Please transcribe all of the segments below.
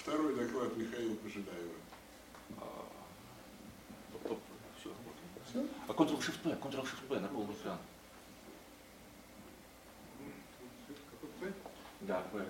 Второй доклад Михаила Пожидаева. Все? А Ctrl-Shift-P на полный экран. Да, P.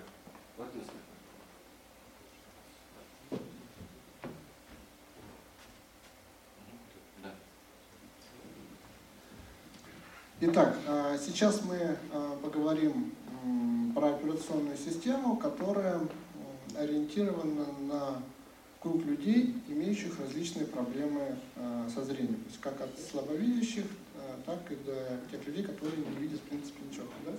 Итак, сейчас мы поговорим про операционную систему, которая ориентирована на круг людей, имеющих различные проблемы со зрением. То есть как от слабовидящих, так и до тех людей, которые не видят в принципе ничего. Да?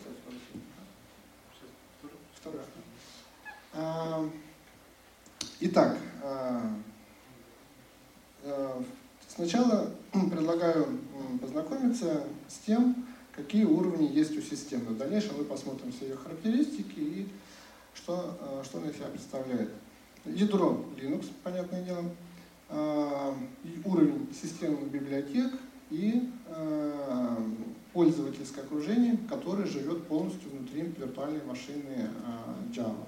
Второе. Итак, сначала предлагаю познакомиться с тем, какие уровни есть у системы. В дальнейшем мы посмотрим все ее характеристики и что она из себя представляет. Ядро Linux, понятное дело, уровень системных библиотек и пользовательское окружение, которое живет полностью внутри виртуальной машины Java.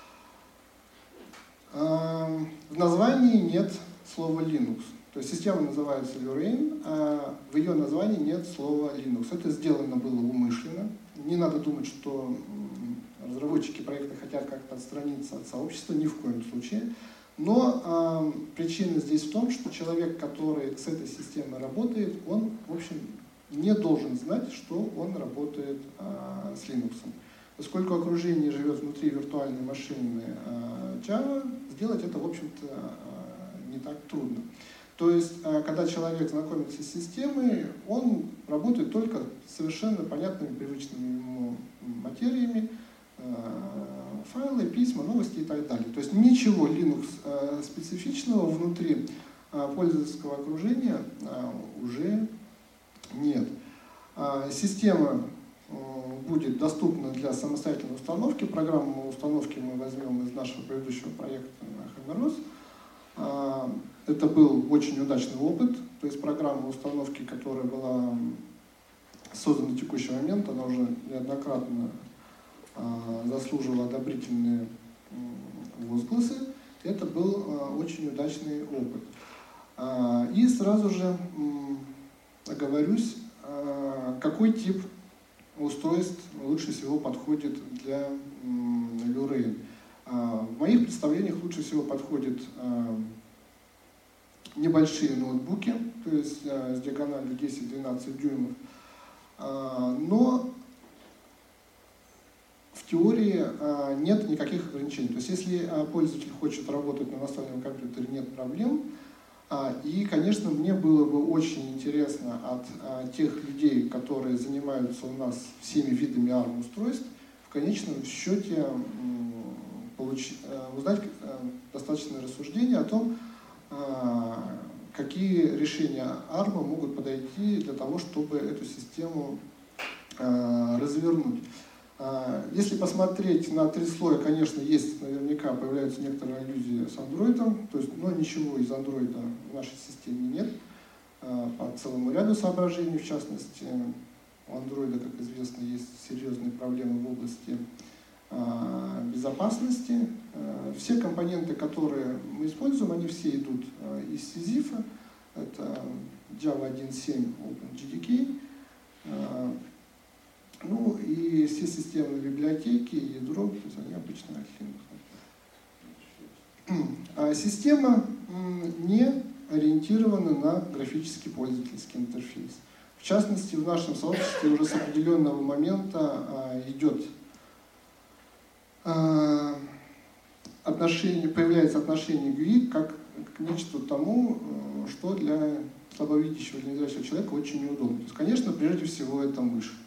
В названии нет слова Linux. То есть система называется Lurain, а в ее названии нет слова Linux. Это сделано было умышленно. Не надо думать, что разработчики проекта хотят как-то отстраниться от сообщества, ни в коем случае. Но причина здесь в том, что человек, который с этой системой работает, он, в общем, не должен знать, что он работает с Linux. Поскольку окружение живет внутри виртуальной машины Java, сделать это, в общем-то, не так трудно. То есть, когда человек знакомится с системой, он работает только с совершенно понятными, привычными ему материями, файлы, письма, новости и так далее. То есть ничего Linux специфичного внутри пользовательского окружения уже нет. Система будет доступна для самостоятельной установки. Программу установки мы возьмем из нашего предыдущего проекта Хомерос. Это был очень удачный опыт, то есть программа установки, которая была создана в текущий момент, она уже неоднократно заслуживала одобрительные возгласы. Это был очень удачный опыт. И сразу же оговорюсь, какой тип устройств лучше всего подходит для Lurain. В моих представлениях лучше всего подходят небольшие ноутбуки, то есть с диагональю 10-12 дюймов, но в теории нет никаких ограничений. То есть если пользователь хочет работать на настольном компьютере, нет проблем. И, конечно, мне было бы очень интересно от тех людей, которые занимаются у нас всеми видами ARM-устройств, в конечном счете узнать достаточное рассуждение о том, какие решения ARM могут подойти для того, чтобы эту систему развернуть. Если посмотреть на три слоя, конечно, есть наверняка появляются некоторые аллюзии с Android, то есть, но ничего из Android в нашей системе нет по целому ряду соображений. В частности, у Android, как известно, есть серьезные проблемы в области безопасности. Все компоненты, которые мы используем, они все идут из SYSIF. Это Java 1.7 OpenJDK. Ну и все системные библиотеки, ядро, то есть они обычно от Linux. Система не ориентирована на графический пользовательский интерфейс. В частности, в нашем сообществе уже с определенного момента появляется отношение к GUI как к нечто тому, что для слабовидящего или незрячего человека очень неудобно. То есть, конечно, прежде всего это мышь.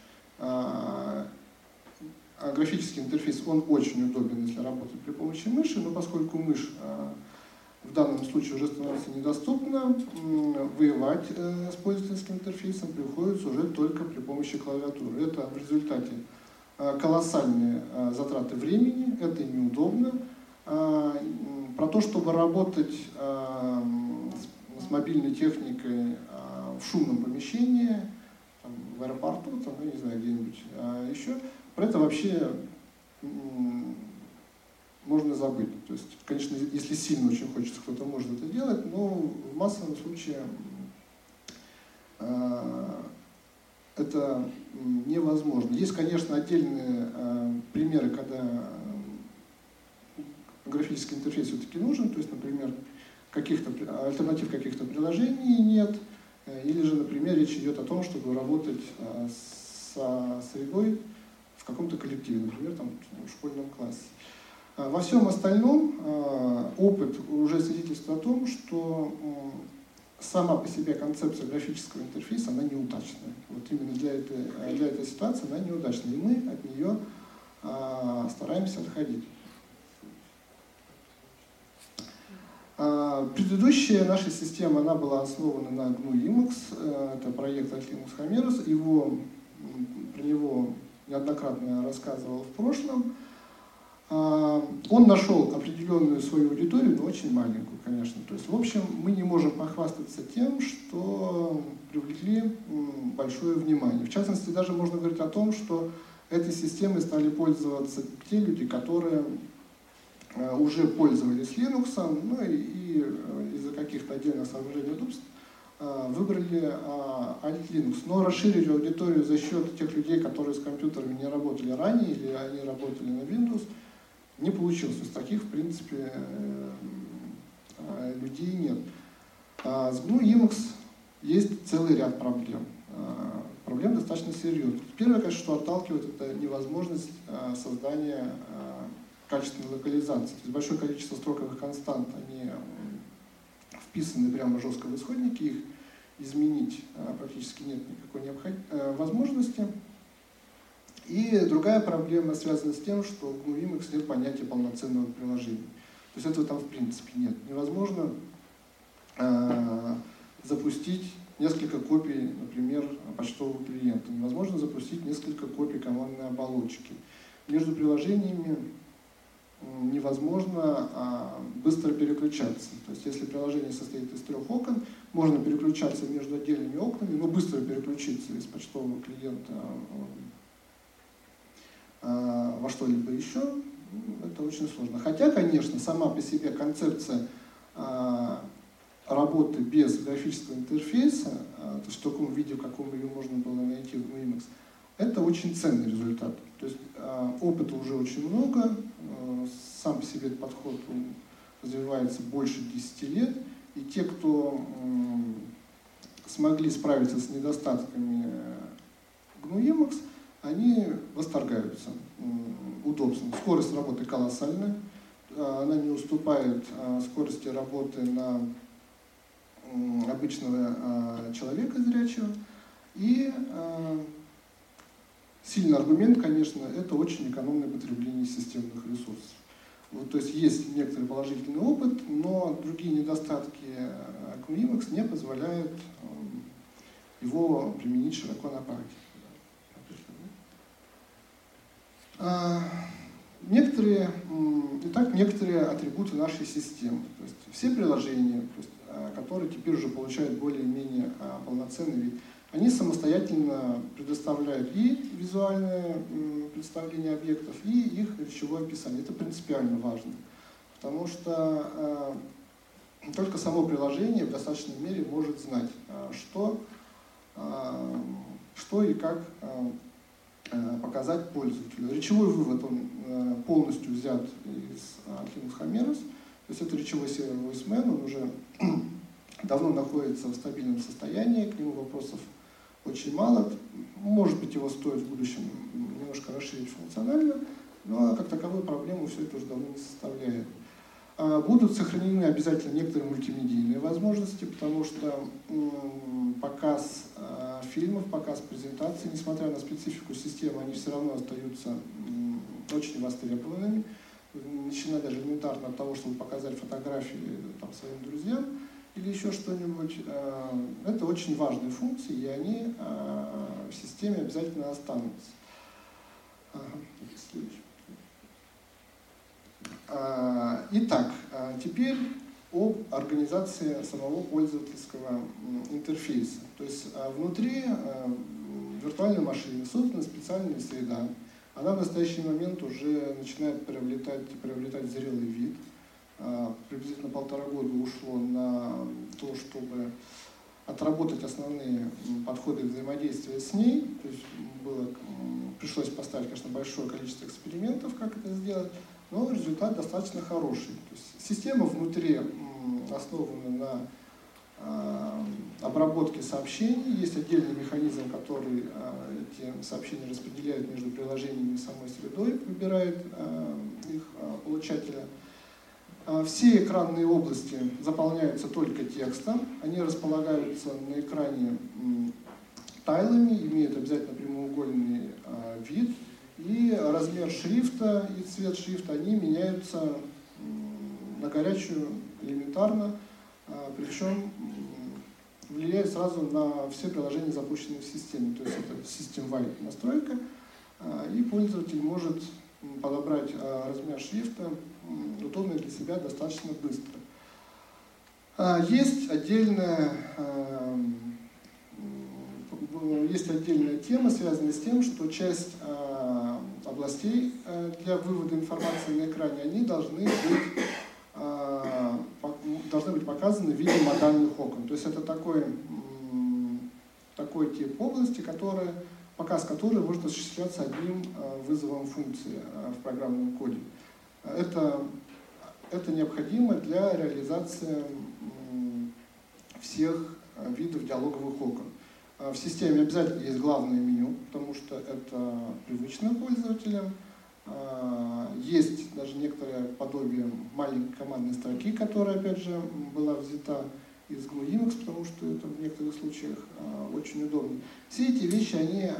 Графический интерфейс, он очень удобен, если работать при помощи мыши, но поскольку мышь в данном случае уже становится недоступна, воевать с пользовательским интерфейсом приходится уже только при помощи клавиатуры. Это в результате колоссальные затраты времени, это неудобно. Про то, чтобы работать с мобильной техникой в шумном помещении, в аэропорту, там, я не знаю, где-нибудь еще, про это вообще можно забыть. То есть, конечно, если сильно очень хочется, кто-то может это делать, но в массовом случае это невозможно. Есть, конечно, отдельные примеры, когда графический интерфейс все-таки нужен, то есть, например, альтернатив каких-то приложений нет, или же, например, речь идет о том, чтобы работать со средой в каком-то коллективе, например, там, в школьном классе. Во всем остальном опыт уже свидетельствует о том, что сама по себе концепция графического интерфейса, она неудачная. Вот именно для этой ситуации она неудачная, и мы от нее стараемся отходить. Предыдущая наша система, она была основана на GNU Emacs, это проект от Linux Homerus, про него неоднократно я рассказывал в прошлом. Он нашел определенную свою аудиторию, но очень маленькую, конечно. То есть, в общем, мы не можем похвастаться тем, что привлекли большое внимание. В частности, даже можно говорить о том, что этой системой стали пользоваться те люди, которые уже пользовались Linux, ну и из-за каких-то отдельных соображений удобств выбрали Alt Linux. Но расширить аудиторию за счет тех людей, которые с компьютерами не работали ранее или они работали на Windows, не получилось. То есть таких, в принципе, людей нет. С GNU Emacs есть целый ряд проблем. Проблем достаточно серьезных. Первое, конечно, что отталкивает, это невозможность создания качественной локализации. То есть большое количество строковых констант, они вписаны прямо жестко в исходники, их изменить практически нет никакой возможности. И другая проблема связана с тем, что в GNU Emacs нет понятия полноценного приложения. То есть этого там в принципе нет. Невозможно запустить несколько копий, например, почтового клиента. Невозможно запустить несколько копий командной оболочки. Между приложениями невозможно быстро переключаться. То есть если приложение состоит из 3 окон, можно переключаться между отдельными окнами, но быстро переключиться из почтового клиента во что-либо еще, это очень сложно. Хотя, конечно, сама по себе концепция работы без графического интерфейса, то есть в таком виде, в каком ее можно было найти в GNU Emacs, это очень ценный результат. То есть опыта уже очень много, сам по себе этот подход развивается больше 10 лет, и те, кто смогли справиться с недостатками GNU Emacs, они восторгаются удобством. Скорость работы колоссальная, она не уступает скорости работы на обычного человека зрячего. И сильный аргумент, конечно, это очень экономное потребление системных ресурсов. Вот, то есть есть некоторый положительный опыт, но другие недостатки GNU Emacs не позволяют его применить широко на практике. Некоторые атрибуты нашей системы. То есть все приложения, которые теперь уже получают более-менее полноценный вид, они самостоятельно предоставляют и визуальное представление объектов, и их речевое описание. Это принципиально важно, потому что только само приложение в достаточной мере может знать, что и как показать пользователю. Речевой вывод он полностью взят из Linux Homerus, то есть это речевой сервер VoiceMan, он уже давно находится в стабильном состоянии, к нему вопросов очень мало. Может быть, его стоит в будущем немножко расширить функционально, но как таковую проблему все это уже давно не составляет. Будут сохранены обязательно некоторые мультимедийные возможности, потому что показ фильмов, показ презентаций, несмотря на специфику системы, они все равно остаются очень востребованными, начиная даже элементарно от того, чтобы показать фотографии там, своим друзьям или еще что-нибудь. Это очень важные функции, и они в системе обязательно останутся. Итак, теперь об организации самого пользовательского интерфейса. То есть внутри виртуальной машины создана специальная среда, она в настоящий момент уже начинает приобретать зрелый вид. Приблизительно 1,5 года ушло на то, чтобы отработать основные подходы взаимодействия с ней. То есть пришлось поставить, конечно, большое количество экспериментов, как это сделать, но результат достаточно хороший. То есть система внутри основана на обработке сообщений. Есть отдельный механизм, который эти сообщения распределяет между приложениями и самой средой, выбирает их получателя. Все экранные области заполняются только текстом, они располагаются на экране тайлами, имеют обязательно прямоугольный вид, и размер шрифта и цвет шрифта, они меняются на горячую элементарно, причем влияет сразу на все приложения, запущенные в системе. То есть это system-wide настройка, и пользователь может подобрать размер шрифта удобный для себя достаточно быстро. Есть отдельная тема, связанная с тем, что часть областей для вывода информации на экране, они должны быть показаны в виде модальных окон. То есть это такой тип области, показ которой может осуществляться одним вызовом функции в программном коде. Это необходимо для реализации всех видов диалоговых окон. В системе обязательно есть главное меню, потому что это привычно пользователям. Есть даже некоторое подобие маленькой командной строки, которая, опять же, была взята из GNU/Linux, потому что это в некоторых случаях очень удобно. Все эти вещи,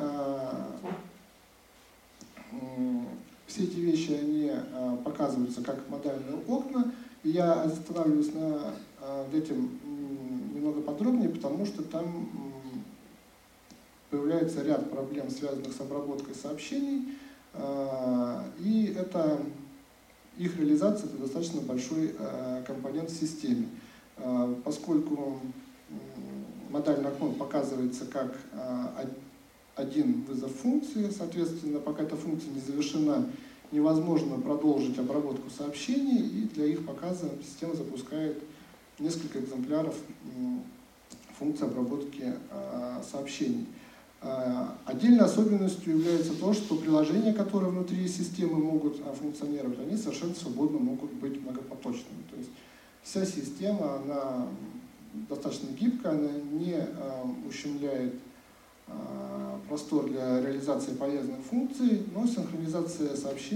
они показываются как модальные окна, и я останавливаюсь над этим немного подробнее, потому что там появляется ряд проблем, связанных с обработкой сообщений, и их реализация – это достаточно большой компонент в системе. Поскольку модальное окно показывается как один вызов функции, соответственно, пока эта функция не завершена, невозможно продолжить обработку сообщений, и для их показа система запускает несколько экземпляров функции обработки сообщений. Отдельной особенностью является то, что приложения, которые внутри системы могут функционировать, они совершенно свободно могут быть многопоточными. То есть вся система, она достаточно гибкая, она не ущемляет простор для реализации полезных функций, но синхронизация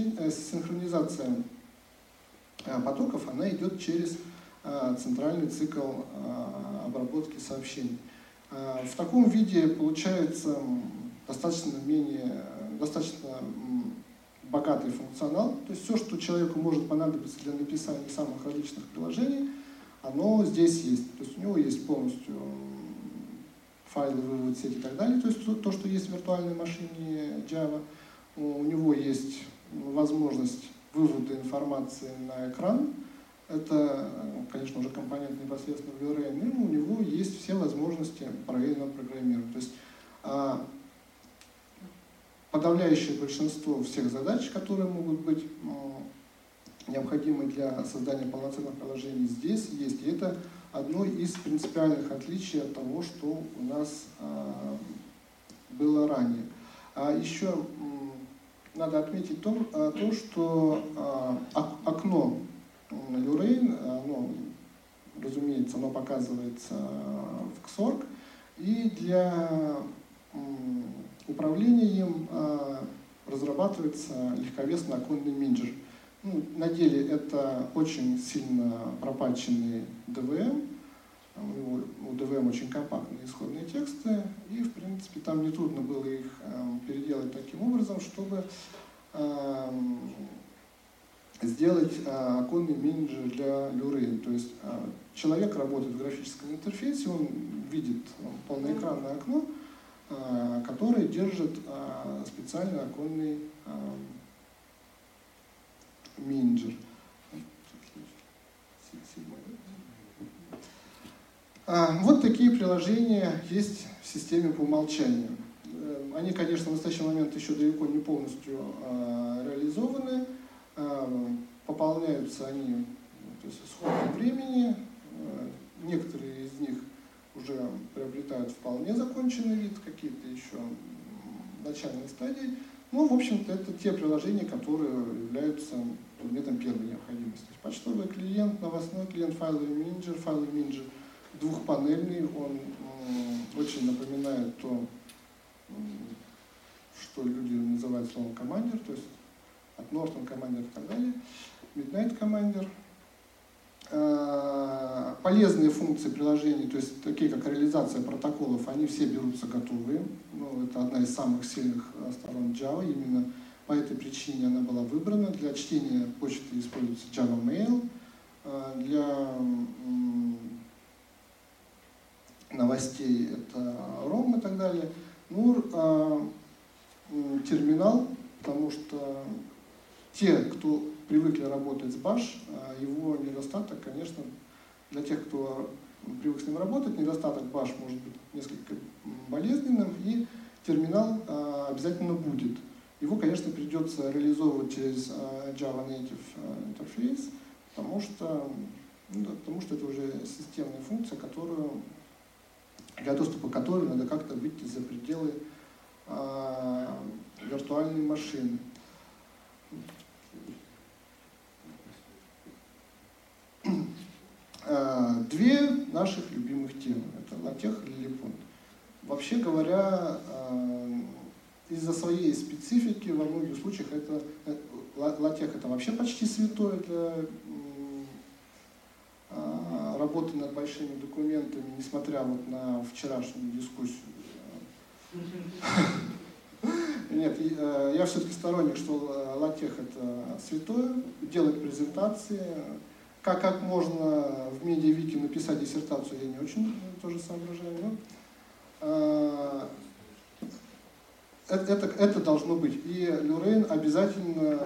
потоков, она идет через центральный цикл обработки сообщений. В таком виде получается достаточно богатый функционал. То есть все, что человеку может понадобиться для написания самых различных приложений, оно здесь есть. То есть у него есть полностью файлы, вывод сети и так далее. То есть то, что есть в виртуальной машине Java. У него есть возможность вывода информации на экран. Это, конечно, уже компонент непосредственно в VRAIN, и у него есть все возможности параллельного программирования. То есть подавляющее большинство всех задач, которые могут быть необходимы для создания полноценных приложений, здесь есть. И это одно из принципиальных отличий от того, что у нас было ранее. Еще надо отметить то, что окно VRAIN, разумеется, оно показывается в Xorg, и для управления им разрабатывается легковесный оконный менеджер. На деле это очень сильно пропатченный DVM, у DVM очень компактные исходные тексты, и, в принципе, там нетрудно было их переделать таким образом, чтобы сделать оконный менеджер для VRAIN. То есть человек работает в графическом интерфейсе, он видит полноэкранное окно, которое держит специальный оконный менеджер. Вот такие приложения есть в системе по умолчанию. Они, конечно, в настоящий момент еще далеко не полностью реализованы. Пополняются они, то есть, с ходом времени. Некоторые из них уже приобретают вполне законченный вид, какие-то еще в начальной стадии. Ну, в общем-то, это те приложения, которые являются предметом первой необходимости. Почтовый клиент, новостной клиент, файловый менеджер. Файловый менеджер двухпанельный, он очень напоминает то, что люди называют словом командир, то есть от Norton командир и так далее, Midnight командир. Полезные функции приложений, то есть такие как реализация протоколов, они все берутся готовые. Ну, это одна из самых сильных сторон Java. Именно по этой причине она была выбрана. Для чтения почты используется Java Mail. Для новостей это ROM и так далее. Ну, терминал, потому что те, кто привыкли работать с Bash, его недостаток, конечно, для тех, кто привык с ним работать, недостаток Bash может быть несколько болезненным, и терминал обязательно будет. Его, конечно, придется реализовывать через Java Native интерфейс, потому что это уже системная функция, для доступа к которой надо как-то выйти за пределы виртуальной машины. Две наших любимых темы. Это LaTeX и Lilliput. Вообще говоря, из-за своей специфики во многих случаях LaTeX это вообще почти святое для работы над большими документами, несмотря вот на вчерашнюю дискуссию. Нет, я все-таки сторонник, что LaTeX это святое, делать презентации. Как можно в медиавике написать диссертацию, я не очень тоже соображаю. Но это должно быть. И Lurain обязательно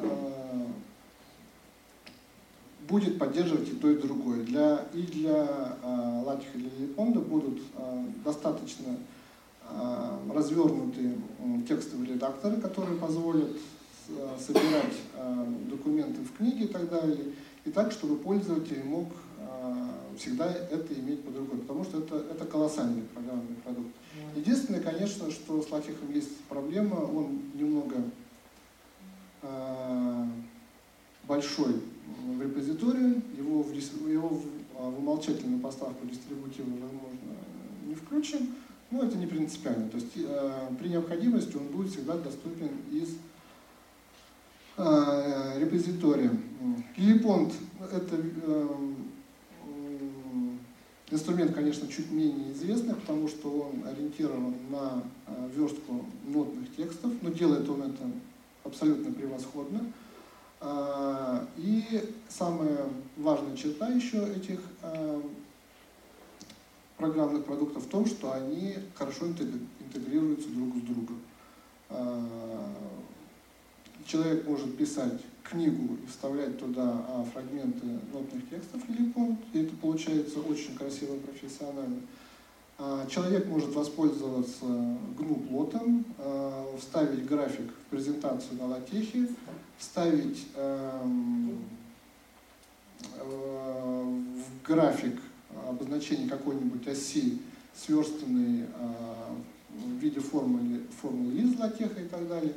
будет поддерживать и то, и другое. Для LaTeX и для Lilliput будут достаточно развернутые текстовые редакторы, которые позволят собирать документы в книги и так далее. И так, чтобы пользователь мог всегда это иметь под рукой, потому что это колоссальный программный продукт. Единственное, конечно, что с LaTeX есть проблема, он немного большой в репозитории, его в умолчательную поставку дистрибутива, возможно, не включим, но это не принципиально. То есть при необходимости он будет всегда доступен из репозитория. Lilliput — это инструмент, конечно, чуть менее известный, потому что он ориентирован на верстку нотных текстов, но делает он это абсолютно превосходно. И самая важная черта еще этих программных продуктов в том, что они хорошо интегрируются друг с другом. Человек может писать книгу и вставлять туда фрагменты нотных текстов Lilliput, и это получается очень красиво, профессионально. Человек может воспользоваться GNU-плотом, вставить график в презентацию на LaTeX, вставить в график обозначение какой-нибудь оси, сверстанной в виде формулы из LaTeX и так далее.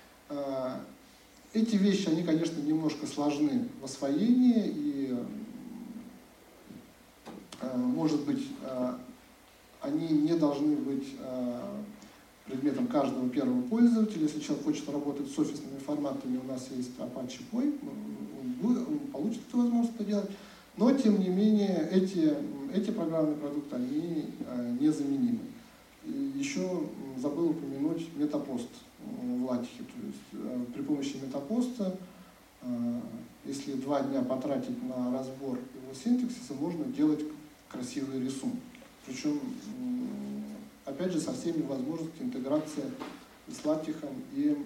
Эти вещи, они, конечно, немножко сложны в освоении, и, может быть, они не должны быть предметом каждого первого пользователя. Если человек хочет работать с офисными форматами, у нас есть Apache Poi, он получит эту возможность это делать. Но, тем не менее, эти программные продукты, они незаменимы. И еще забыл упомянуть Metapost в LaTeX. То есть при помощи Metapost, если 2 дня потратить на разбор его синтаксиса, можно делать красивый рисунок. Причем, опять же, со всеми возможностями интеграции с LaTeX и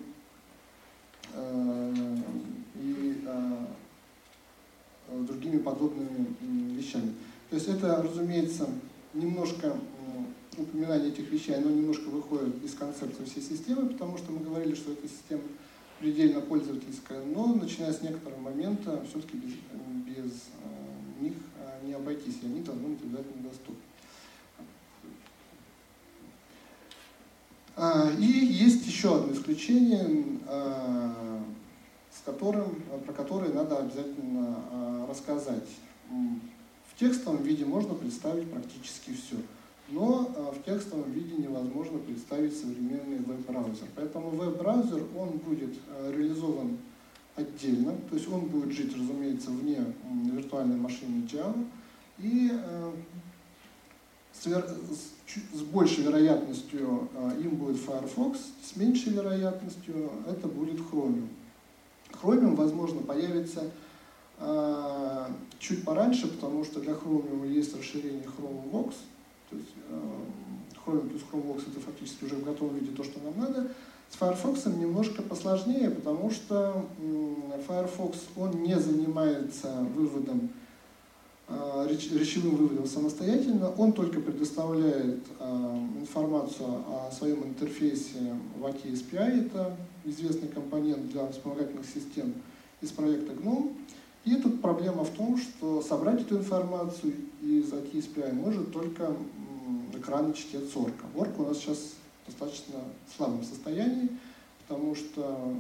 другими подобными вещами. То есть это, разумеется, немножко упоминание этих вещей, оно немножко выходит из концепции всей системы, потому что мы говорили, что эта система предельно пользовательская, но начиная с некоторого момента все-таки без них не обойтись, и они должны быть обязательно доступны. И есть еще одно исключение, про которое надо обязательно рассказать. В текстовом виде можно представить практически все, но в текстовом виде невозможно представить современный веб-браузер. Поэтому веб-браузер, он будет реализован отдельно, то есть он будет жить, разумеется, вне виртуальной машины Java, и с большей вероятностью им будет Firefox, с меньшей вероятностью это будет Chromium. Chromium, возможно, появится чуть пораньше, потому что для Chromium есть расширение ChromeVox, то есть Chromium плюс ChromeVox это фактически уже в готовом виде то, что нам надо. С Firefox немножко посложнее, потому что Firefox, он не занимается речевым выводом самостоятельно, он только предоставляет информацию о своем интерфейсе в AT API, это известный компонент для вспомогательных систем из проекта GNOME. И тут проблема в том, что собрать эту информацию из AT API может только экранный чтец Orca. Orca у нас сейчас в достаточно слабом состоянии, потому что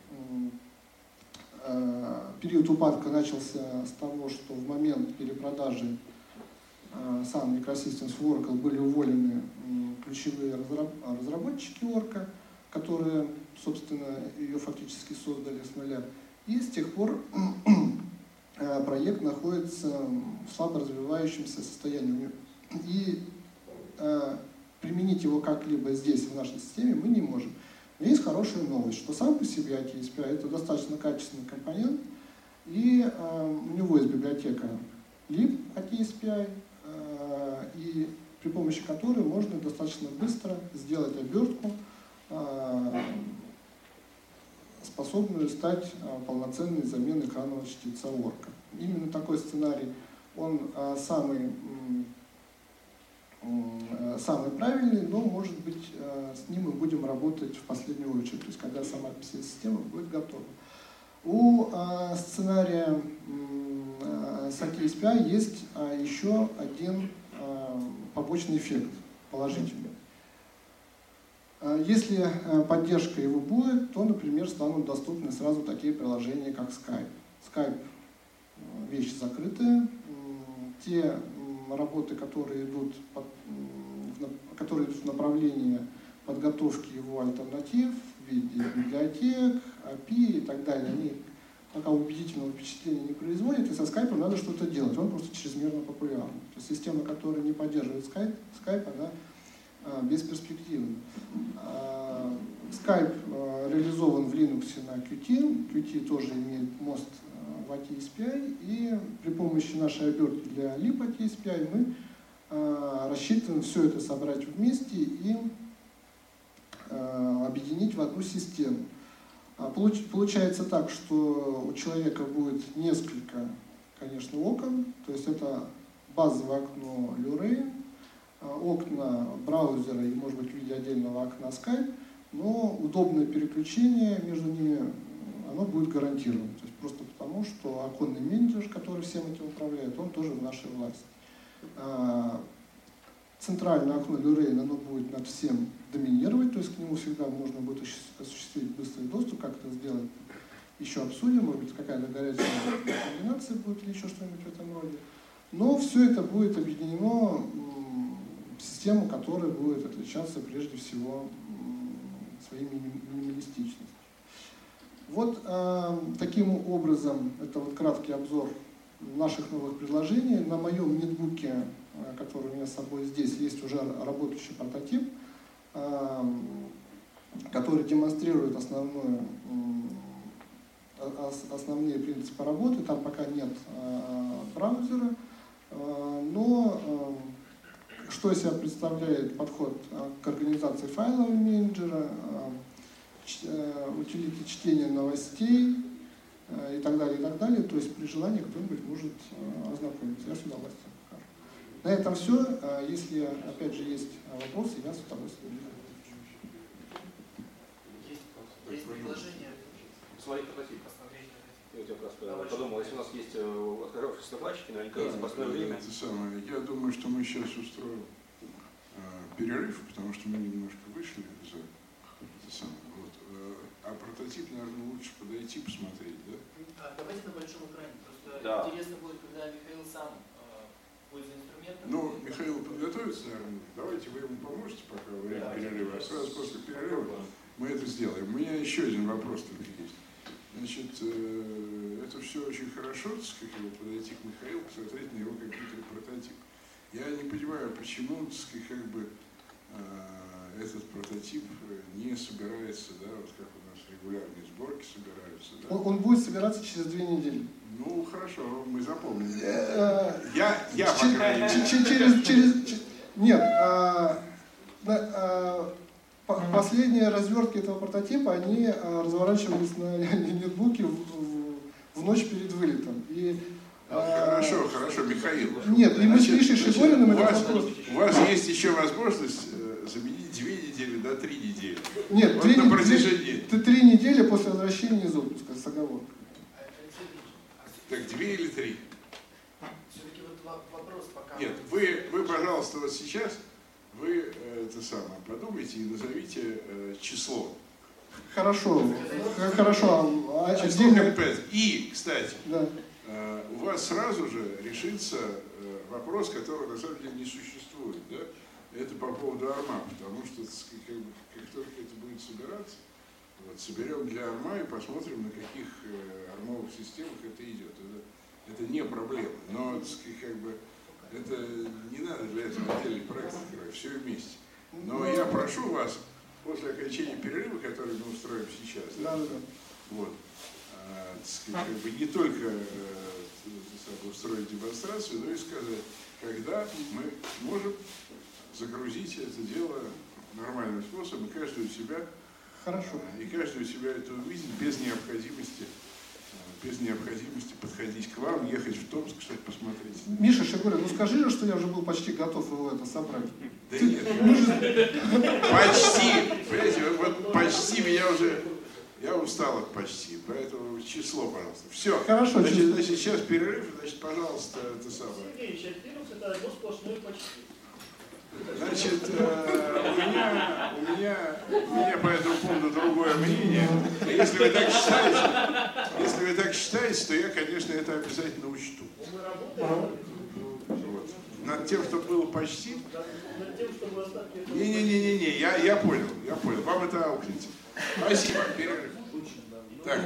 период упадка начался с того, что в момент перепродажи Sun Microsystems в Oracle были уволены ключевые разработчики Orca, которые, собственно, ее фактически создали с нуля. И с тех пор проект находится в слабо развивающемся состоянии. И применить его как-либо здесь, в нашей системе, мы не можем. Но есть хорошая новость, что сам по себе AT API это достаточно качественный компонент, и у него есть библиотека lib AT API, и при помощи которой можно достаточно быстро сделать обертку, способную стать полноценной заменой экранного чтеца Orca. Именно такой сценарий, он самый правильный, но, может быть, с ним мы будем работать в последнюю очередь, то есть когда сама система будет готова. У сценария с AT API есть еще один побочный эффект, положительный. Если поддержка его будет, то, например, станут доступны сразу такие приложения, как Skype. Skype – вещь закрытая. Те работы, которые идут в направлении подготовки его альтернатив в виде библиотек, API и так далее, они пока убедительного впечатления не производят, и со Skype надо что-то делать, он просто чрезмерно популярен. То есть система, которая не поддерживает Skype, она бесперспективна. Skype реализован в Linux на Qt. Qt тоже имеет мост в AT API, и при помощи нашей обертки для lib AT API мы рассчитываем все это собрать вместе и объединить в одну систему. Получается так, что у человека будет несколько, конечно, окон, то есть это базовое окно Lurain, окна браузера и, может быть, в виде отдельного окна Skype, но удобное переключение между ними, оно будет гарантировано. То есть просто потому, что оконный менеджер, который всем этим управляет, он тоже в нашей власти. Центральное окно Lurain, оно будет над всем доминировать, то есть к нему всегда можно будет осуществить быстрый доступ, как это сделать, еще обсудим, может быть, какая-то горячая комбинация будет или еще что-нибудь в этом роде. Но все это будет объединено в систему, которая будет отличаться прежде всего своей минималистичностью. Вот таким образом, это вот краткий обзор наших новых предложений. На моем нетбуке, который у меня с собой здесь, есть уже работающий прототип, который демонстрирует основные принципы работы. Там пока нет браузера, но что из себя представляет подход к организации файлового менеджера, утилиты чтения новостей и так далее, и так далее. То есть при желании кто-нибудь может ознакомиться. Я с удовольствием покажу. На этом все. Если, опять же, есть вопросы, я с удовольствием. Есть предложение. Смотри, прототип. Посмотреть. Я как раз подумал, если у нас есть отказавшиеся докладчики, наверняка есть запасное время. Это самое. Я думаю, что мы сейчас устроим перерыв, потому что мы немножко вышли за это самое. Вот. А прототип, наверное, лучше подойти посмотреть, да? Давайте на большом экране. Просто Да. интересно будет, когда Михаил сам пользуется инструментом. Ну, Михаил подготовится, наверное. Давайте вы ему поможете пока во время перерыва. А сразу после перерыва мы это сделаем. У меня еще один вопрос только есть. Значит, это все очень хорошо, так сказать, подойти к Михаилу, посмотреть на его компьютерный прототип. Я не понимаю, почему, так сказать, как бы этот прототип не собирается, да, вот как у нас регулярные сборки собираются. Да? Он будет собираться через 2 недели. Ну, хорошо, мы запомнили. Э, Я по крайней мере. Нет. Последние развертки этого прототипа, они разворачивались на нетбуке в ночь перед вылетом. И, Хорошо, Михаил. Нет, и мы с Мишей Шигориным... У вас есть еще возможность заменить 2 недели на 3 недели. Нет, вот 3 недели после возвращения из отпуска с оговоркой. Так 2 или 3? Все-таки вот вопрос пока. Нет, вы, пожалуйста, вот сейчас, вы это самое, подумайте и назовите число. Хорошо. Число как 5. И, кстати, да. У вас сразу же решится вопрос, которого на самом деле не существует. Да? Это по поводу АРМА, потому что как только это будет собираться, вот, соберем для АРМА и посмотрим, на каких армовых системах это идет. Это не проблема, но как бы, это не надо для этого отдельный проект открывать, все вместе. Но я прошу вас, после окончания перерыва, который мы устроим сейчас, да, вот, как бы не только устроить демонстрацию, но и сказать, когда мы можем загрузить это дело нормальным способом, и каждый у себя, это увидит без необходимости подходить к вам, ехать в Томск, чтобы посмотреть. Миша Шигорин, скажи же, что я уже был почти готов его это собрать. Да нет, почти, понимаете, вот почти я устал от почти, поэтому число, пожалуйста. Все. Хорошо. Значит, сейчас перерыв, пожалуйста, это самое. Сергей Ильич, это одно сплошное почти. Значит, у меня по этому поводу другое мнение. Если вы так считаете, то я, конечно, это обязательно учту. Мы работаем. Вот. Над тем, что было почти. Над тем, чтобы остатки. Не, я понял. Вам это аукнется. Спасибо, перерыв. Так.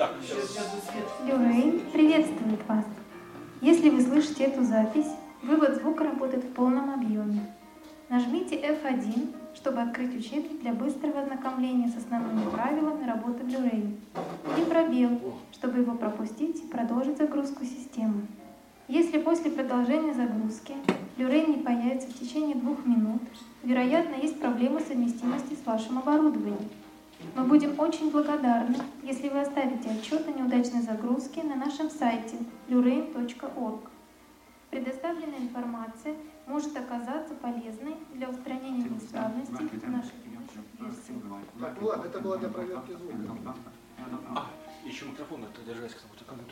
Люрейн приветствует вас. Если вы слышите эту запись, вывод звука работает в полном объеме. Нажмите F1, чтобы открыть учебник для быстрого ознакомления с основными правилами работы Люрейн, и пробел, чтобы его пропустить и продолжить загрузку системы. Если после продолжения загрузки Люрейн не появится в течение 2 минут, вероятно, есть проблема совместимости с вашим оборудованием. Мы будем очень благодарны, если вы оставите отчет о неудачной загрузке на нашем сайте lurein.org. Предоставленная информация может оказаться полезной для устранения неисправностей в наших версиях. Так, ну ладно, это было для проверки звука. Еще микрофон это держать к кому-то.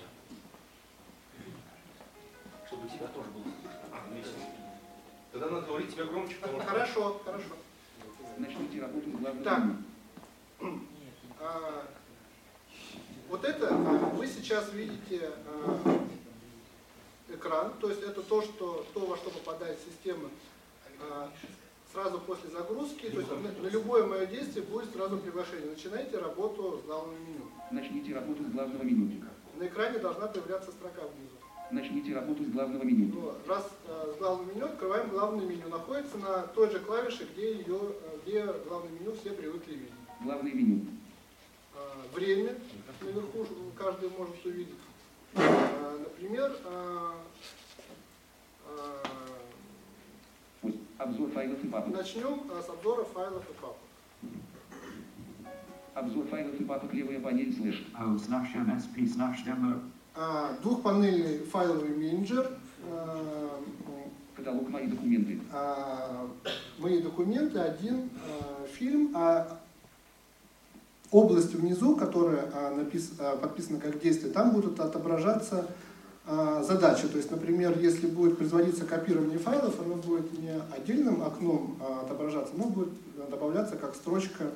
Чтобы тебя тоже было. Тогда надо говорить тебя громче. Хорошо. Начните работу с главным. Так. Вот это вы сейчас видите экран, то есть это то, во что попадает система сразу после загрузки, то есть на любое мое действие будет сразу приглашение. Начинайте работу с главного меню. Начните работу с главного меню. На экране должна появляться строка внизу. Начните работу с главного меню. Раз с главного меню, открываем главное меню. Находится на той же клавише, где главное меню все привыкли видеть. Главное меню. Время наверху каждый может увидеть. Например, обзор файлов и папок. начнем с обзора файлов и папок. Обзор файлов и папок, левая панель слэш. Двухпанельный файловый менеджер. Каталог «Мои документы». Мои документы, один фильм, а область внизу, которая подписана как действие, там будут отображаться задачи. То есть, например, если будет производиться копирование файлов, оно будет не отдельным окном отображаться, но будет добавляться как строчка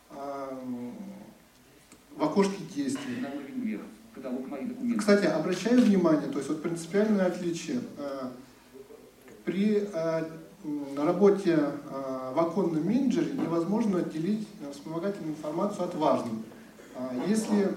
в окошке действий. На уровень вверх. Каталог «Мои документы». Кстати, обращаю внимание, то есть вот принципиальное отличие. При работе в оконном менеджере невозможно отделить вспомогательную информацию от важной. Если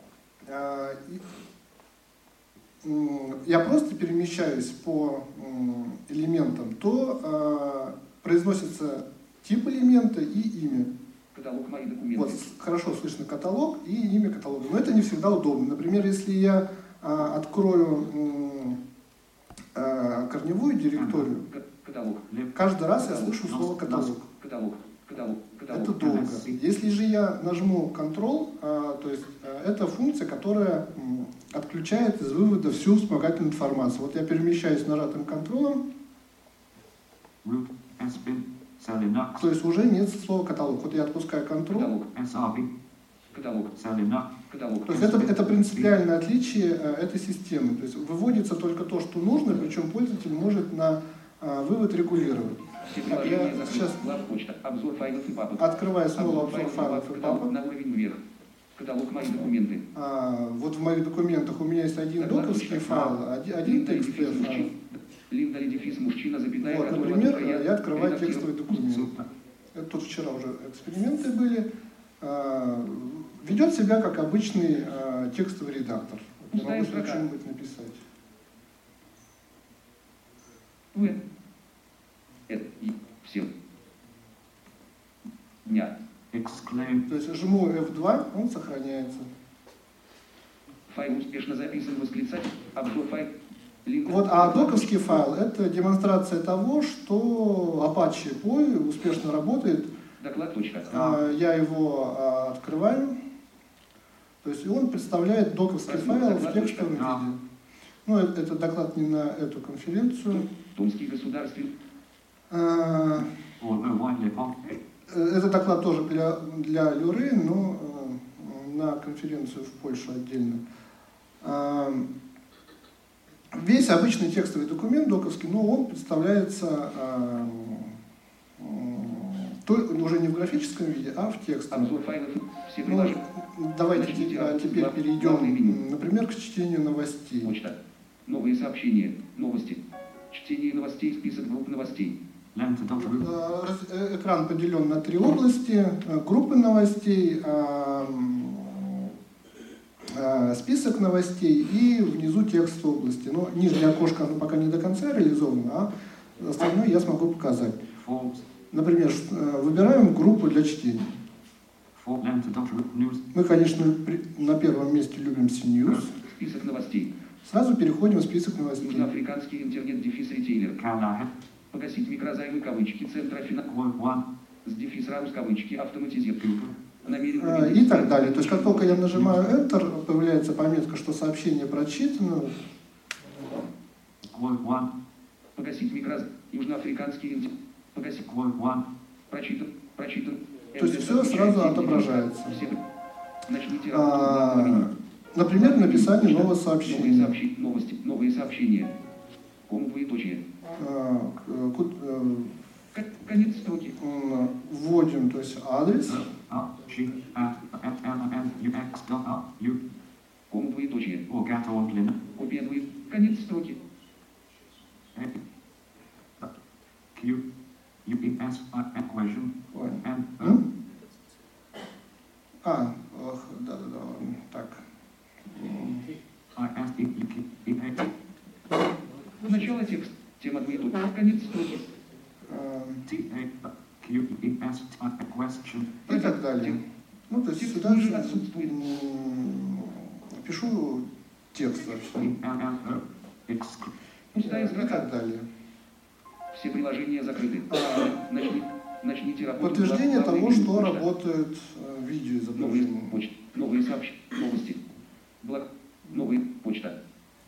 я просто перемещаюсь по элементам, то произносится тип элемента и имя. Каталог «Мои документы». Вот хорошо слышно каталог и имя каталога, но это не всегда удобно. Например, если я открою корневую директорию, Каталог. каждый раз я слышу слово каталог. Каталог. Каталог. Каталог. Это долго. Если же я нажму Ctrl, то есть это функция, которая отключает из вывода всю вспомогательную информацию. Вот я перемещаюсь нажатым Ctrl, то есть уже нет слова каталог. Вот я отпускаю Ctrl. Каталог. Каталог. То есть это принципиальное отличие этой системы. То есть выводится только то, что нужно, причем пользователь может на вывод регулировать. Все Так, приложения я закрыты. сейчас Главпочта. Обзор файлов и папок. открываю снова обзор Обзор файлов и Каталог папок. на уровень вверх. Каталог «Мои документы». Вот в моих документах у меня есть один доковский файл, один текстовый файл. Линдали дефис мужчина, запятая, Вот, которого например, только я открываю редактирую. текстовый документ. Это тут вчера уже эксперименты были. Ведет себя как обычный текстовый редактор. Я Пустая могу строка. что-нибудь написать. Это и все. Дня. То есть жму F2, он сохраняется. Файл успешно записан, восклицатель. Обзор файл. Линк. Вот, а доковский файл — это демонстрация того, что Apache POI успешно работает. Доклад. Точка. Я его открываю. То есть и он представляет доковский файл в текстовом виде. Ну, это доклад не на эту конференцию. Томский государственный. Это доклад тоже для Люры, но на конференцию в Польшу отдельно. Весь обычный текстовый документ доковский, но он представляется уже не в графическом виде, а в текстовом. Обзор файлов. Все Ну, приложения. давайте теперь перейдем, например, к чтению новостей. Почта. Новые сообщения. Новости. Чтение новостей. Список групп новостей. Экран поделен на 3 области: группы новостей, список новостей и внизу текст области. Но нижнее окошко оно пока не до конца реализовано, а остальное я смогу показать. Например, выбираем группу для чтения. Мы, конечно, на первом месте любим CNews. Список новостей. Сразу переходим в список новостей. Южноафриканский интернет-дефис-ритейлер. Погасить микрозаймы кавычки. Центра с дефис раус кавычки. Автоматизировать. Намерен И так далее. То есть, как только я нажимаю Enter, появляется пометка, что сообщение прочитано. Погасить микрозаймы. Южноафриканский интернет. Погасить. Прочитан. Прочитан. То есть все сразу отображается. Начните работу с главного меню. Например, написание нового Новые сообщения. сообщения. Новости. Новые сообщения. Ком двоеточие. Конец строки. Вводим, то есть адрес. Ком двоеточие. Копия двоеточие. Конец строки. Ой. Да-да-да, так. Начало текста. Тема двоеточие. Конец строки. И так далее. Ну, то есть Текст сюда ниже же отсутствует. пишу текст вообще. Пустая И строка. так далее. Все приложения закрыты. Начните работу. Подтверждение Главный того, меню. что Почта. работает Новые видеоизображение. почты. Новые сообщения. Новости. Новые почта.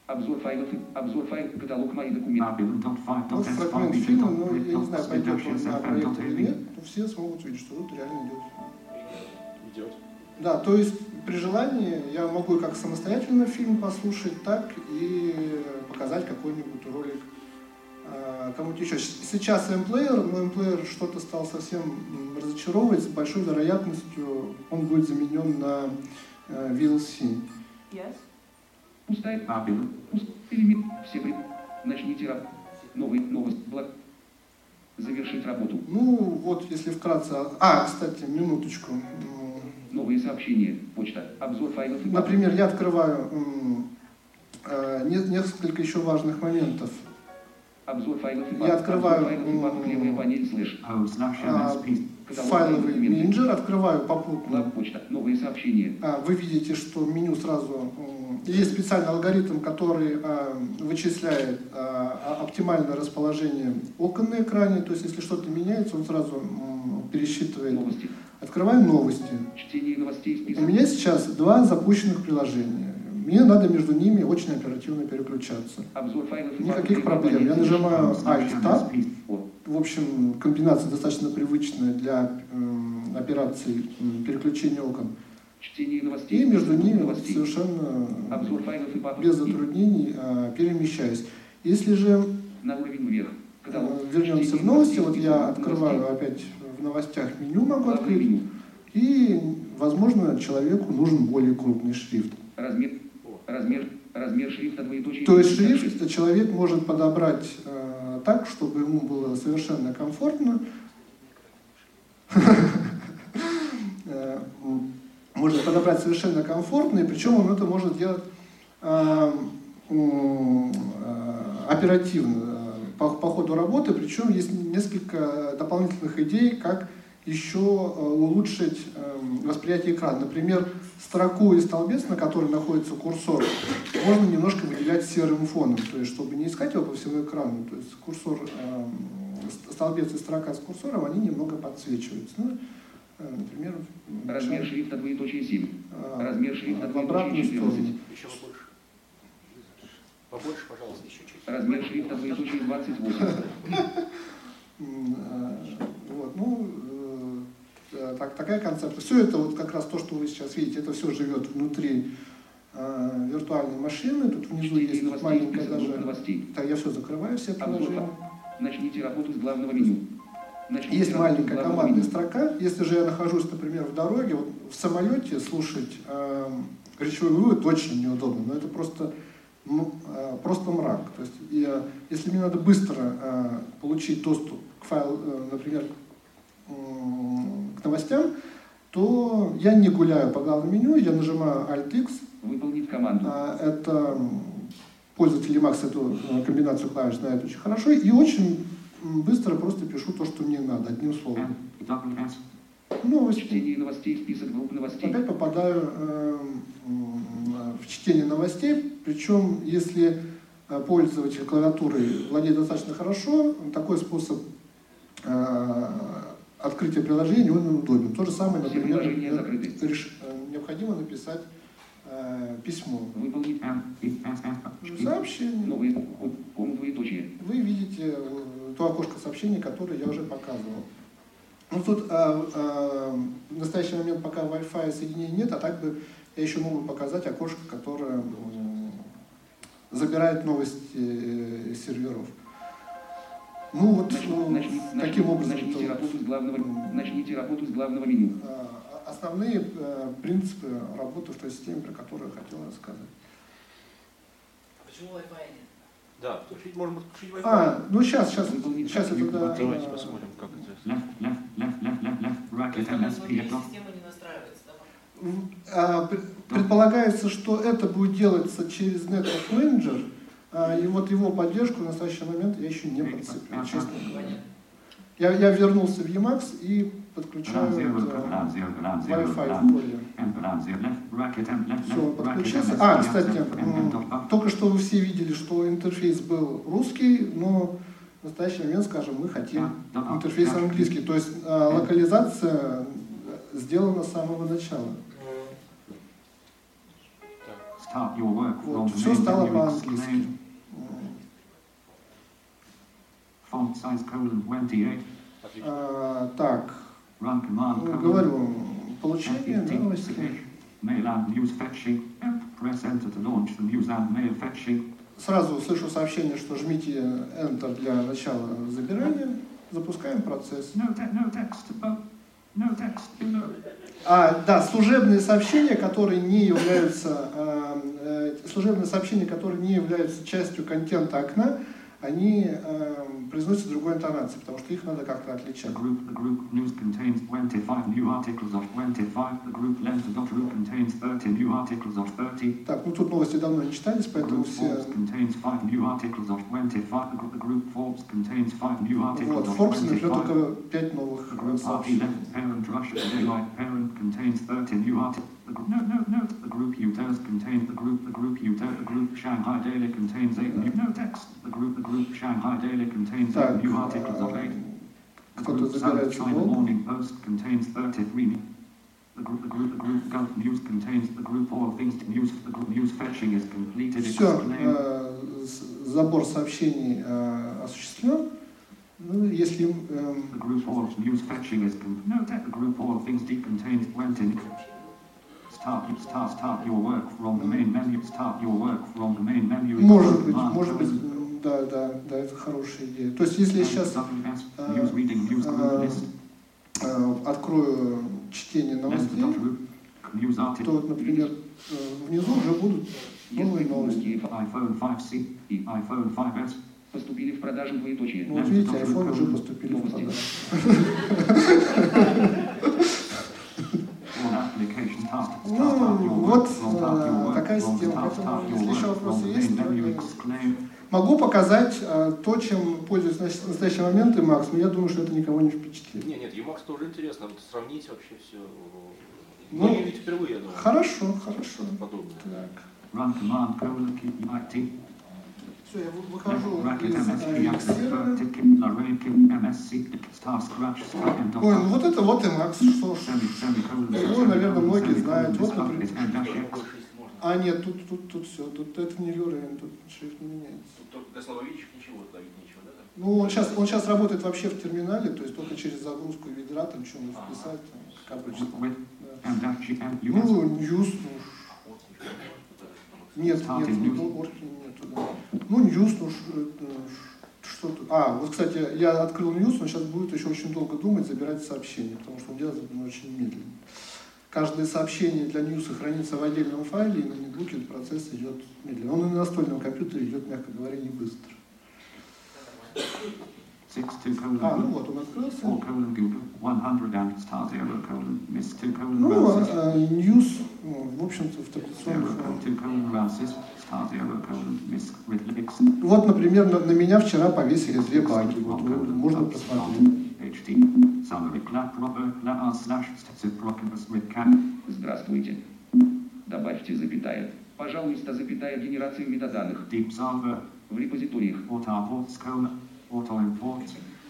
Обзор файлов, каталог моих документов. Вот фрагмент фильма, но я не знаю, пойдет он на проект или нет, но все смогут видеть, что тут реально идет. Идет. Да, то есть при желании я могу как самостоятельно фильм послушать, так и показать какой-нибудь ролик кому-то еще. Сейчас M-Player, но M-Player что-то стал совсем разочаровывать, с большой вероятностью он будет заменен на VLC. Yes. Пустая папина. Элемент. Все при... Начните новость. Завершить работу. Ну, вот, если вкратце... кстати, минуточку. Новые сообщения. Почта. Обзор файлов. Например, я открываю несколько еще важных моментов. Обзор файлов. Я открываю левая панель слэш. Файловый менеджер, открываю попутно. Почта. Новые сообщения. Вы видите, что меню сразу... Есть специальный алгоритм, который вычисляет оптимальное расположение окон на экране. То есть, если что-то меняется, он сразу пересчитывает. Новости. Открываем новости. Чтение новостей. Список. У меня сейчас 2 запущенных приложения. Мне надо между ними очень оперативно переключаться. Обзор файлов. Никаких проблем. Я нажимаю Alt-Tab. В общем, комбинация достаточно привычная для операций переключения окон. Чтение новостей. И между ними новостей. совершенно Обзор файлов и папок. без затруднений перемещаюсь. Если же На уровень вверх. вернемся Чтение в новости, вот новостей. я открываю опять в новостях меню, могу открыть. И, возможно, человеку нужен более крупный шрифт. Размер шрифта двоеточие. То есть шрифт человек может подобрать так, чтобы ему было совершенно комфортно. Может подобрать совершенно комфортно, и причем он это может делать оперативно по ходу работы, причем есть несколько дополнительных идей, как еще улучшить восприятие экрана. Например, строку и столбец, на которой находится курсор, можно немножко выделять серым фоном, то есть чтобы не искать его по всему экрану. То есть курсор, столбец и строка с курсором, они немного подсвечиваются. Ну, например, размер шрифта двоеточие 7. Размер шрифта в обратную двоеточие 14. сторону. Еще побольше. Побольше, пожалуйста, еще чуть-чуть. Размер шрифта двоеточие 28. Вот, такая концепция. Все это вот как раз то, что вы сейчас видите, это все живет внутри виртуальной машины. Тут внизу есть маленькая даже... Так, я все закрываю, все приложения. Начните работу с главного меню. Есть маленькая командная строка. Если же я нахожусь, например, в дороге, вот в самолете слушать речевой вывод очень неудобно, но это просто мрак. То есть, если мне надо быстро получить доступ к файлу, например, к новостям, то я не гуляю по главному меню, я нажимаю Alt-X. Выполнить команду. Это пользователи Emacs эту комбинацию клавиш знают очень хорошо, и очень быстро просто пишу то, что мне надо, одним словом. Новости. Чтение новостей, список групп новостей. Опять попадаю в чтение новостей, причем если пользователь клавиатурой владеет достаточно хорошо, такой способ открытия приложения он удобен. То же самое, например, необходимо написать письмо. Выполнить сообщение. Новые двоеточие. Вы видите то окошко сообщений, которое я уже показывал. Ну тут в настоящий момент пока Wi-Fi соединения нет, а так бы я еще мог бы показать окошко, которое забирает новости серверов. Ну вот таким образом. Начните работу с главного меню. Основные принципы работы в той системе, про которую я хотел рассказать. Почему Wi-Fi нет? Да, включить, можно включить Wi-Fi. Ну сейчас это да. Давайте посмотрим, как это. Система не настраивается, да? Предполагается, что это будет делаться через Network Manager, и вот его поддержку в настоящий момент я еще не подцеплю, честно говоря. Я вернулся в Emacs и подключаю Wi-Fi в поле. Все, подключился. Кстати, только что вы все видели, что интерфейс был русский, но в настоящий момент, скажем, мы хотим интерфейс английский. То есть локализация сделана с самого начала. Start your work from Вот, the все main стало menu. по-английски. Exclaim. Font size colon 28. Отлично. Так, Run command colon. говорю, получение новости. Mail and news fetching. Press enter to launch the news and mail fetching. Сразу слышу сообщение, что жмите Enter для начала забирания. Запускаем процесс. No text. No text. Да, служебные сообщения, которые не являются частью контента окна, они произносятся другой интонацией, потому что их надо как-то отличать. The group news contains 25 new articles of 25. The group length.ru contains 30 new articles of 30. Так, ну тут новости давно не читались, The поэтому group все... Forbes contains 5 new articles of 25. The group Forbes contains 5 new articles Вот, of Forbes, например, 25. только 5 новых The group RP сообщений. left parent Russia Daylight parent contains 30 new articles. No. The group Uters contains the group Shanghai Daily contains 8 new. No text. The group Shanghai Daily contains 8 Так, new articles of 8. The кто-то group South забирает China футбол. Morning Post contains 33. The group Gulf News contains the group All Things News. The group News fetching is completed. Все, Explain. забор сообщений осуществлен. Ну, если... The group All News fetching is no text. The group All Things D contains 20. Start your work from the main menu. Start your work from the main menu. Может быть, да, это хорошая идея. То есть, если я сейчас открою чтение новостей, то вот, например, внизу уже будут новые новости. iPhone 5C и iPhone 5S поступили в продажу двоеточие. Ну, вот видите, iPhone уже поступили в продажу. Ну, вот такая система. Поэтому, если еще вопросы есть, то могу показать то, чем пользуюсь в настоящий момент, и Макс, но я думаю, что это никого не впечатлит. Нет, Emacs тоже интересно. Вот сравнить вообще все. Ну, Многие ведь впервые, я думаю. Хорошо. Подобное. Так. Run command colon keep IT. Все, я выхожу Racket из MSP Excel. MSC Star Scratch Star. Ой, ну вот это вот Emacs, что ж. Его, наверное, многие знают. Вот, например. А, нет, тут все. Тут это не Lurain, тут шрифт не меняется. Только для слабовидящих ничего, давить ничего, да? Ну, он сейчас работает вообще в терминале, то есть только через загрузку видра, там что-нибудь вписать, там, как обычно. Да. Ну, News, нет, орки нету, да. Ну, News, что тут? Вот, кстати, я открыл News, но сейчас будет еще очень долго думать, забирать сообщения, потому что он делается очень медленно. Каждое сообщение для News хранится в отдельном файле, и на нетбуке процесс идет медленно. Он и на настольном компьютере идет, мягко говоря, не быстро. Ну вот, он открылся. News, в общем-то, в традиционных... Вот, например, на меня вчера повесили 2 баги. Вот, можно посмотреть. Здравствуйте. Добавьте запятая. Пожалуйста, запятая генерацию метаданных. В репозиториях. Auto-import.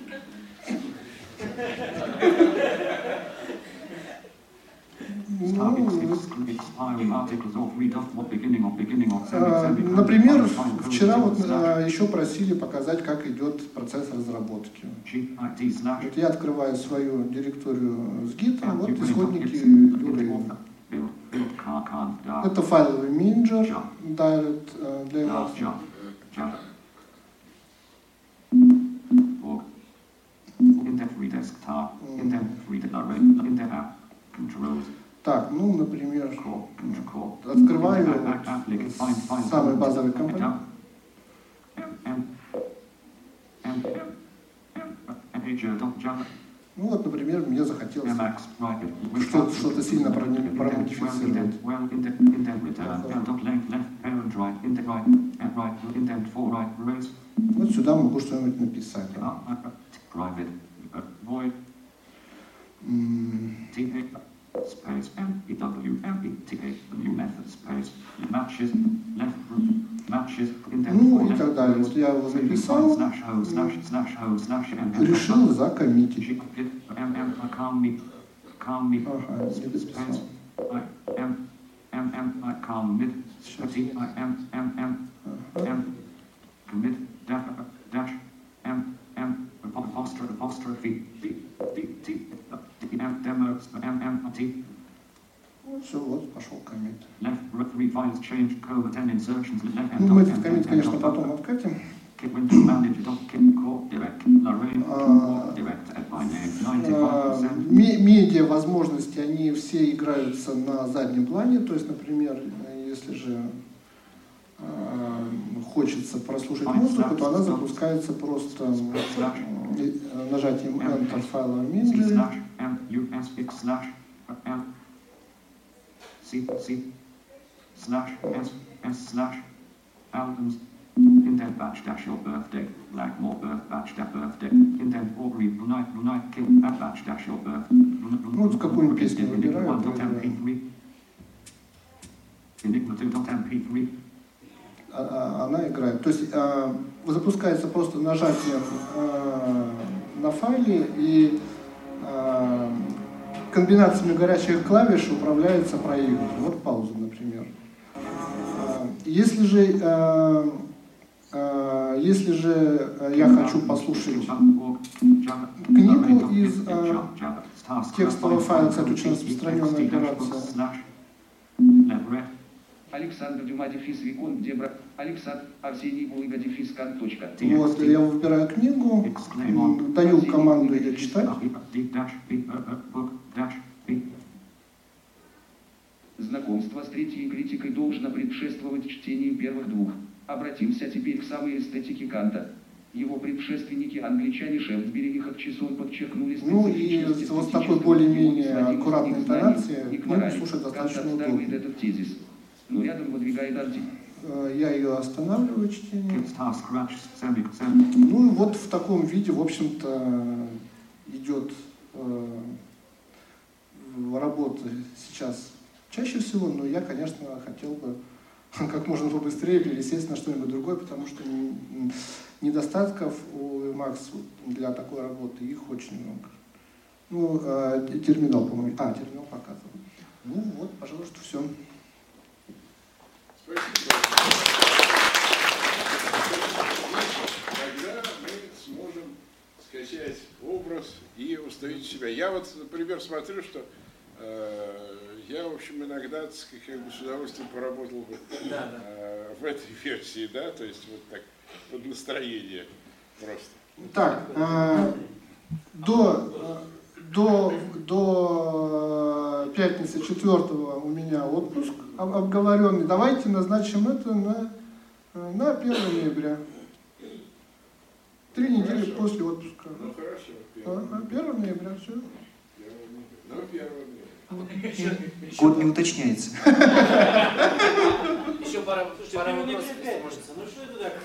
Например, вчера вот еще просили показать, как идет процесс разработки. Вот я открываю свою директорию с гитом, вот исходники Lurain. Это файловый менеджер Direct для Emacs. Так, ну, например, открываю самый базовый компонент. Ну вот, например, мне захотелось что-то сильно промодифицировать. Вот сюда могу что-нибудь написать. Space MEWMETA, new method space matches left matches ну и так далее. Вот я его написал, решил закоммитить. Ага, не дописал. calm mid commit dash apostrophe demo Ну, все, вот, пошел коммит. left revise change code 10 insertions left Ну, мы этот коммит, конечно, потом откатим. Windows manager core direct Lorraine direct at my name 95%. Медиа возможности, они все играются на заднем плане. То есть, например, если же хочется прослушать музыку, то она запускается просто нажатием Enter от файла Mindry. Albums indent batch dash your birthday Blackmore batch dash birthday indent Aubrey Brunite kill batch dash your birthday. Ну, вот какую-нибудь песню выбираю. Enigma2.mp3 Она играет. То есть запускается просто нажатием на файле, и комбинациями горячих клавиш управляется проигрыватель. Вот пауза, например. Если же я хочу послушать книгу из текстового файла, кстати, очень распространенная операция. Александр Дюма дефис Викон Дебра Александр Арсений Булыга дефис Кан. Вот, я выбираю книгу, даю команду ее читать. Знакомство с третьей критикой должно предшествовать чтению первых двух. Обратимся теперь к самой эстетике Канта. Его предшественники, англичане Шефтсбери и Хатчисон, подчеркнули Ну и вот с такой более-менее аккуратной интонацией книгу слушать достаточно удобно. Этот тезис. Но рядом выдвигает Я ее останавливаю, чтение. Ну и вот в таком виде, в общем-то, идет работа сейчас чаще всего, но я, конечно, хотел бы как можно побыстрее пересесть на что-нибудь другое, потому что недостатков у Emacs для такой работы их очень много. Ну, терминал, по-моему. Терминал показывал. Ну вот, пожалуйста, все. Спасибо. Тогда мы сможем скачать образ и установить себя. Я вот, например, смотрю, что я, в общем, иногда как бы с удовольствием поработал бы в этой версии, да, то есть вот так, под настроение просто. Так, до пятницы 4-го у меня отпуск обговоренный. Давайте назначим это на 1 ноября. 3 недели после отпуска. Ну хорошо. 1 ноября, все. 1 ноября. Год не уточняется. Еще пара вопросов, если можно. Ну что это так?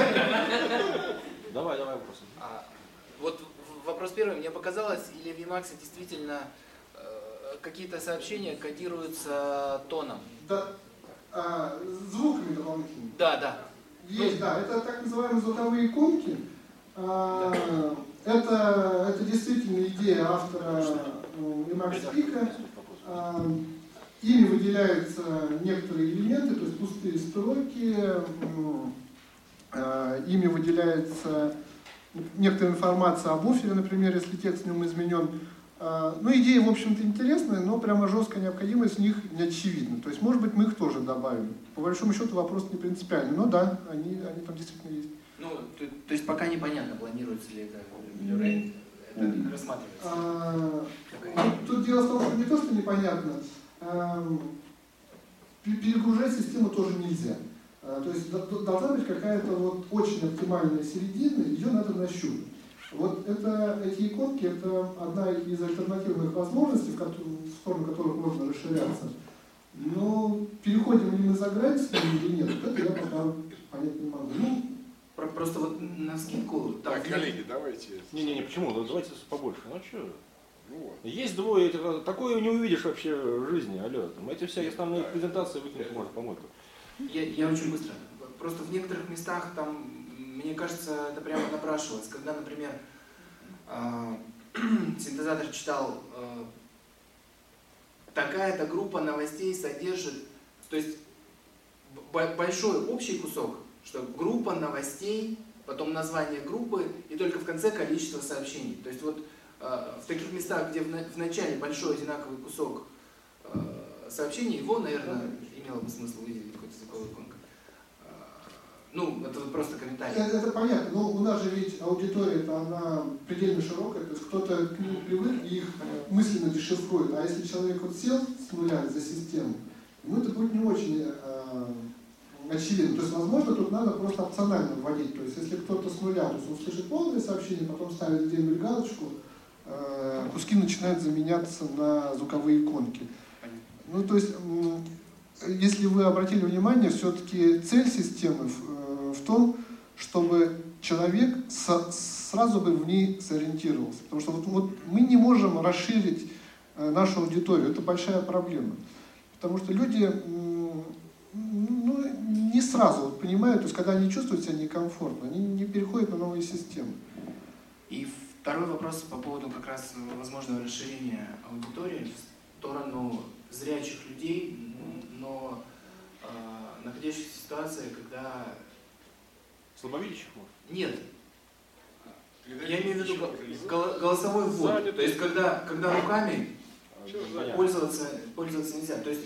Давай вопрос. Вот вопрос первый. Мне показалось, или в Emacs действительно какие-то сообщения кодируются тоном? Да, звуками дополнительными. Да. Есть, да. Это так называемые звуковые иконки. Это действительно идея автора Emacs Pika. Ими выделяются некоторые элементы, то есть пустые строки, ими выделяется некоторая информация об буфере, например, если текст в нем изменен. Ну, идея, в общем-то, интересная, но прямо жесткая необходимость в них не очевидна. То есть, может быть, мы их тоже добавим. По большому счету вопрос не принципиальный, но да, они там действительно есть. Ну, то есть пока непонятно, планируется ли это Blu-ray, это рассматривается. Тут дело в том, что не то, что непонятно, перегружать систему тоже нельзя. То есть должна быть какая-то вот очень оптимальная середина, ее надо нащупать. Вот эти иконки — это одна из альтернативных возможностей, в сторону которых можно расширяться. Но переходим ли мы за грань с ними или нет, это я пока понять не могу. Просто вот на скидку. Так, коллеги, давайте. Не, почему? Ну, давайте побольше. Ну что? Ну, вот. Есть двое, такое не увидишь вообще в жизни, алло. Эти все основные презентации выкинуть можно помойку. Я очень быстро. Просто в некоторых местах там, мне кажется, это прямо напрашивалось. Когда, например, синтезатор читал такая-то группа новостей содержит То есть большой общий кусок, что группа новостей, потом название группы и только в конце количество сообщений. То есть вот в таких местах, где в начале большой одинаковый кусок сообщений, его, наверное, имело бы смысл выделить какой-то языковой иконкой. Ну, это вот просто комментарий. Это понятно, но у нас же ведь аудитория-то она предельно широкая, то есть кто-то к ним привык и их мысленно дешифрует, а если человек вот сел с нуля за систему, ему это будет не очень очевидно. То есть, возможно, тут надо просто опционально вводить. То есть, если кто-то с нуля, то есть он слышит полное сообщение, потом ставит где-нибудь галочку, куски начинают заменяться на звуковые иконки. Ну, то есть, если вы обратили внимание, все-таки цель системы в том, чтобы человек сразу бы в ней сориентировался. Потому что вот мы не можем расширить нашу аудиторию. Это большая проблема. Потому что люди не сразу понимают, то есть когда они чувствуют себя некомфортно, они не переходят на новые системы. И второй вопрос по поводу как раз возможного расширения аудитории в сторону зрячих людей, но находящихся в ситуации, когда... Слабовидящих, может? Нет. Я имею в виду голосовой ввод. То есть когда руками пользоваться нельзя. То есть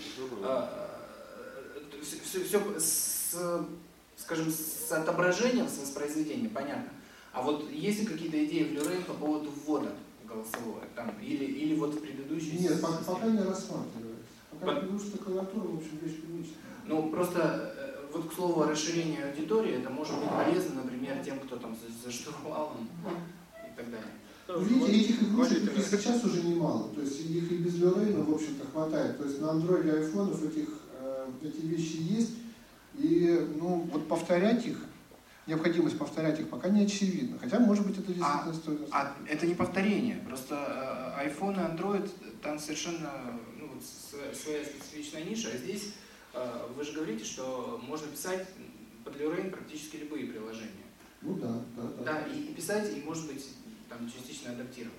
все, скажем, с отображением, с воспроизведением, понятно. А вот есть ли какие-то идеи в Люрейн по поводу ввода голосового? Там, или вот в предыдущей... Нет, пока не рассматривается. Потому что клавиатура, в общем, вещь привычная. Ну, просто, вот к слову о расширении аудитории, это может быть полезно, например, тем, кто там за штурвалом и так далее. Видите, этих игрушек и сейчас уже немало. То есть их и без Люрейна, в общем-то, хватает. То есть на Android и айфонов эти вещи есть. И, ну, вот повторять их, необходимость повторять их пока не очевидна. Хотя, может быть, это действительно стоит. Это не повторение. Просто iPhone и Android, там совершенно своя специфичная ниша. А здесь вы же говорите, что можно писать под Люрейн практически любые приложения. Ну да. Да, и писать, и, может быть, там частично адаптировать.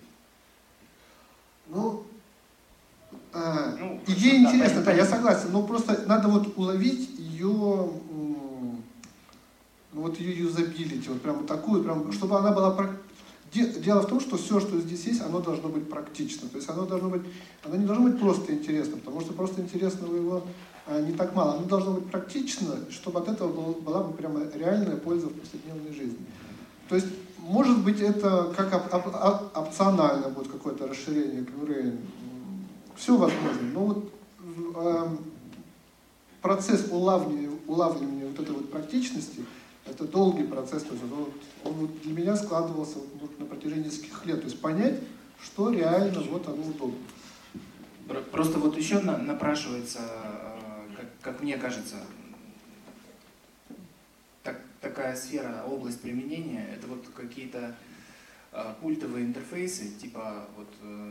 Идея интересная, да, я согласен, но просто надо вот уловить ее, ее юзабилити, вот прям такую, прям, чтобы она была... Дело в том, что все, что здесь есть, оно должно быть практично. То есть оно не должно быть просто интересно, потому что просто интересного его не так мало. Оно должно быть практично, чтобы от этого была бы прямо реальная польза в повседневной жизни. То есть, может быть, это как опционально будет какое-то расширение Люрейн. Все возможно. Но вот процесс улавливания вот этой вот практичности, это долгий процесс. То есть он для меня складывался на протяжении нескольких лет. То есть понять, что реально вот оно удобно. Просто вот еще напрашивается, как мне кажется, такая сфера, область применения, это вот какие-то пультовые интерфейсы, типа вот...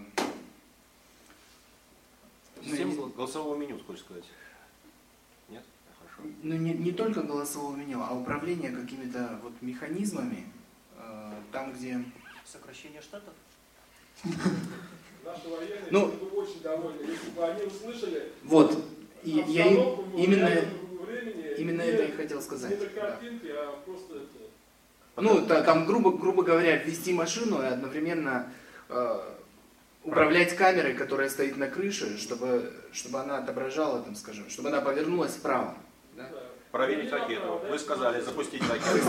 Система голосового меню, хочешь сказать? Нет? Хорошо. Ну, не только голосового меню, а управление какими-то вот механизмами, там, где... Сокращение штатов? Наши военные были бы очень довольны, если бы они услышали... Вот, я именно это и хотел сказать. Не на картинке, а просто это... Ну, там, грубо говоря, ввести машину и одновременно управлять камерой, которая стоит на крыше, чтобы она отображала, там, скажем, чтобы она повернулась вправо. Да? Проверить ракету. Вы сказали запустить ракету.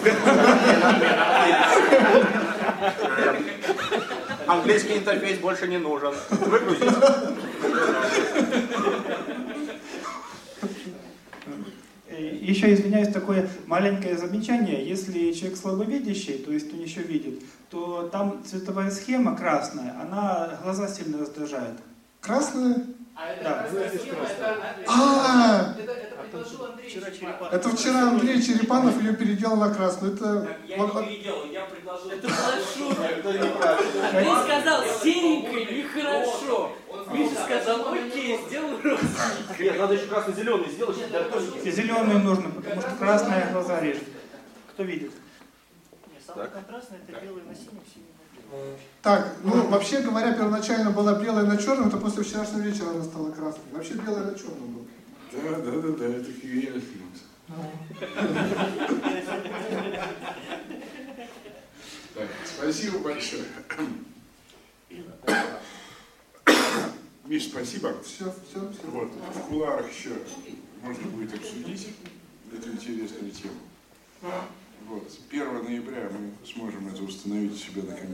Английский интерфейс больше не нужен. Выгрузить. Еще, извиняюсь, такое маленькое замечание. Если человек слабовидящий, то есть он еще видит, то там цветовая схема красная, она глаза сильно раздражает. Красная? Да. Это вчера Андрей Черепанов ее переделал на красную. Я не переделал, я предложил. Это была шутка. Ты сказал серенькое и хорошо. Миша сказал, окей, сделай розовенький. Нет, надо еще красно-зеленый сделать. Зеленый нужно, потому что красная глаза режет. Кто видит? Нет, самое контрастное это белый на синем, синий на белом. Так, вообще говоря, первоначально была белая на черном, это после вчерашнего вечера она стала красной. Вообще белая на черном была. Да, это Кирилл Филипс. Так, спасибо большое. Миш, спасибо. Все. Вот, в кулуарах еще можно будет обсудить эту интересную тему. Вот, 1 ноября мы сможем это установить у себя на компьютере.